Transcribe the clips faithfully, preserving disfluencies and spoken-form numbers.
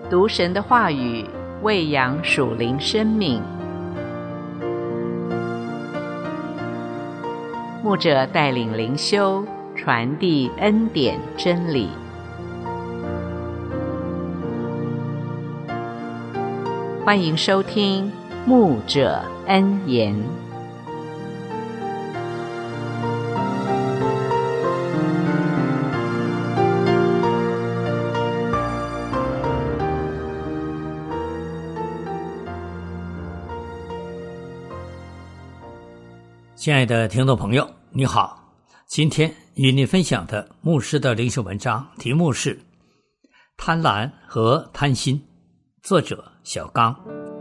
读神的话语，喂养属灵生命。牧者带领灵修，传递恩典真理。欢迎收听牧者恩言。 亲爱的听众朋友，你好，今天与你分享的牧师的灵修文章题目是贪婪和贪心，作者小刚。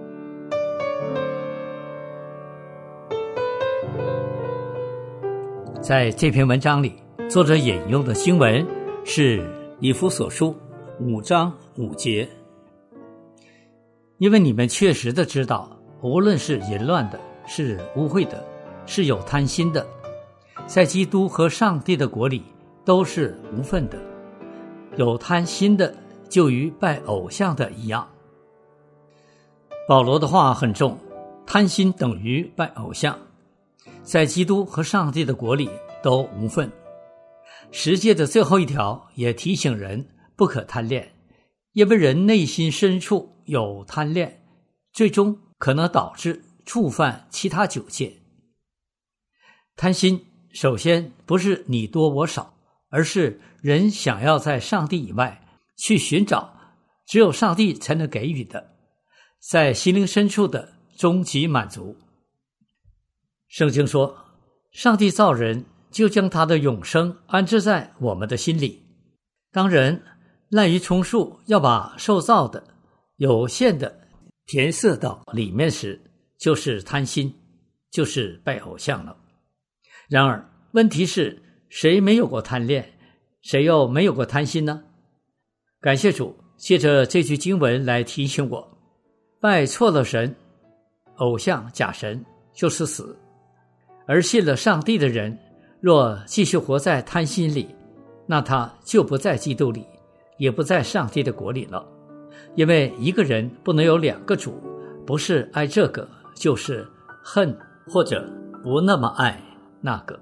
在这篇文章里，作者引用的经文是以弗所书五章五节。因为你们确实的知道，无论是淫乱的，是污秽的，是有贪心的，在基督和上帝的国里都是无份的。有贪心的就与拜偶像的一样。保罗的话很重，贪心等于拜偶像，在基督和上帝的国里都无份。十诫的最后一条也提醒人不可贪恋，因为人内心深处有贪恋，最终可能导致触犯其他九诫。贪心首先不是你多我少，而是人想要在上帝以外去寻找只有上帝才能给予的，在心灵深处的终极满足。圣经说，上帝造人就将他的永生安置在我们的心里。当人滥竽充数要把受造的有限的填塞到里面时，就是贪心，就是拜偶像了。然而问题是，谁没有过贪恋，谁又没有过贪心呢？感谢主，借着这句经文来提醒我，拜错了神，偶像假神就是死。而信了上帝的人，若继续活在贪心里，那他就不在基督里，也不在上帝的国里了。因为一个人不能有两个主，不是爱这个就是恨，或者不那么爱那个。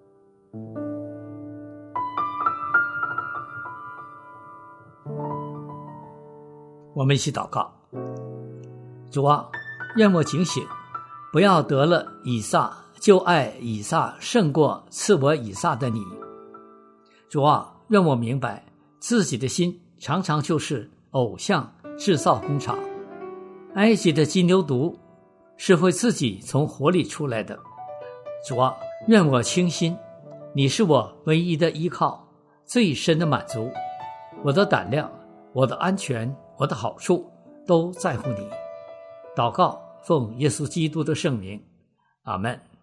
我们一起祷告。主啊，愿我警醒，不要得了以撒就爱以撒胜过赐我以撒的你。主啊，愿我明白自己的心常常就是偶像制造工厂。埃及的金牛犊是会自己从火里出来的。主啊，愿我清心，你是我唯一的依靠，最深的满足。我的胆量，我的安全，我的好处都在乎你。祷告奉耶稣基督的圣名，阿们。